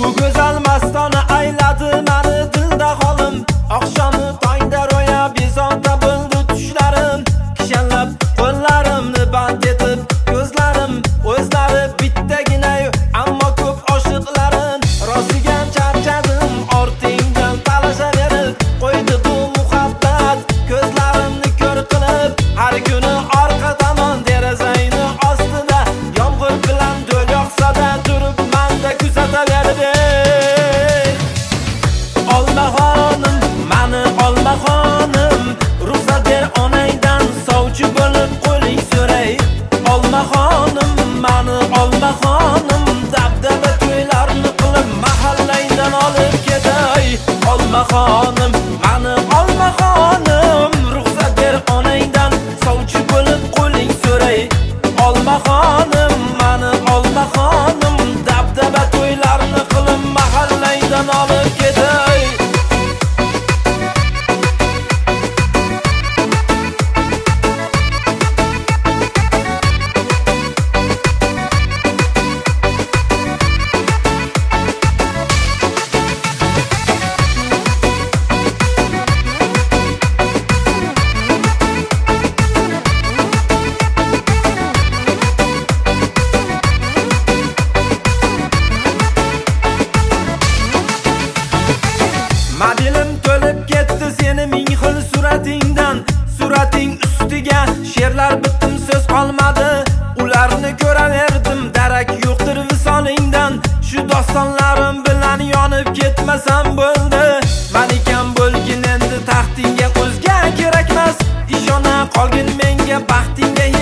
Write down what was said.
Bu go'zal mastona ayladi meni dilda holim. Oqshomi tongda ro'ya bezovta bo'ldi tushlarim. Kishanlab qo'llarimni band etib ko'zlarim, o'zlari bittagina ammo ko'p oshiqlarim. Rosiga charchadim ortingdan talashaverib, qo'ydi bu muhabbat ko'zlarimni ko'r qilib. Har kuni orqa tomon derazangni ostida yomg'ir bilan do'l yoqsa-da turib menda kuzataverdi. Olma xonim, meni olma xonim, ruxsat ber onangdan sovchi bo'lib qo'ling so'ray. Olma xonim, meni olma xonim, dabdaba to'ylarni qilib mahallangdan olib ketay. Olma xonim, meni olma xonim, ruxsat ber onangdan sovchi bo'lib qo'ling so'ray. Olma xonim, meni olma xonim, dabdaba to'ylarni qilib mahallangdan olib ketay. Madilim to'lib ketdi seni ming xil suratingdan. Surating ustiga she'rlar bitdim so'z qolmadi. Ularni ko'raverdim, darak yo'qdir visolingdan. Shu dostonlarim bilan yonib ketmasam bo'ldi. Malikam bo'lgin endi taxtingga o'zga kerakmas. Ishona qolgin menga baxtingga